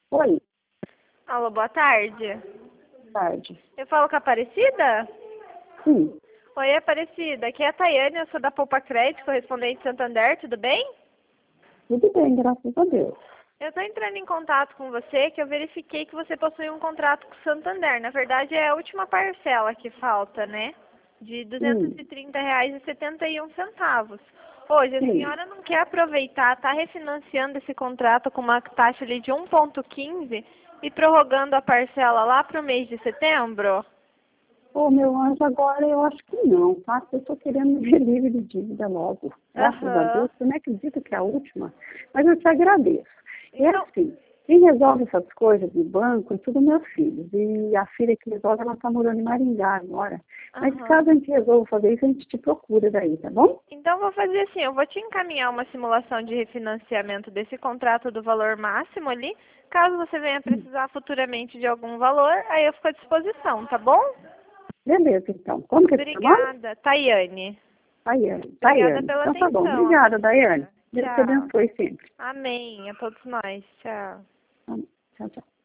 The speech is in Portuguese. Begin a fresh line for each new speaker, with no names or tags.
Oi,
Alô, boa tarde.
tarde.
Eu falo com a Aparecida?
Sim,
Oi, Aparecida. Aqui é a Tayane, eu sou da Poupa Crédito, correspondente Santander, tudo bem?
tudo bem, graças a Deus.
Eu estou entrando em contato com você, que eu verifiquei que você possui um contrato com o Santander. Na verdade, é a última parcela que falta, né? De R$
Sim,
230,71. Hoje, a
sim.
senhora não quer aproveitar, está refinanciando esse contrato com uma taxa ali de 1,15 e prorrogando a parcela lá para o mês de setembro?
Ô, meu anjo, agora eu acho que não, tá? Eu estou querendo me ver livre de dívida logo. Graças a
Aham.
Deus, eu não acredito que é a última, mas eu te agradeço. É
Então,
assim, quem resolve essas coisas do banco é tudo meus filhos. E a filha que resolve, ela está morando em Maringá agora. Mas
aham.
caso a gente resolva fazer isso, a gente te procura daí, tá bom?
Então, vou fazer assim, eu vou te encaminhar uma simulação de refinanciamento desse contrato do valor máximo ali. Caso você venha precisar futuramente de algum valor, aí eu fico à disposição, tá bom?
Beleza, então. Como que é seu nome?
Obrigada, Tayane.
Daiane.
Obrigada
Daiane.
pela
Então tá bom.
atenção,
Obrigada, Daiane.
Aparecida.
Deus te
Tchau.
abençoe sempre.
Amém. A todos nós. Tchau.
Tchau, tchau.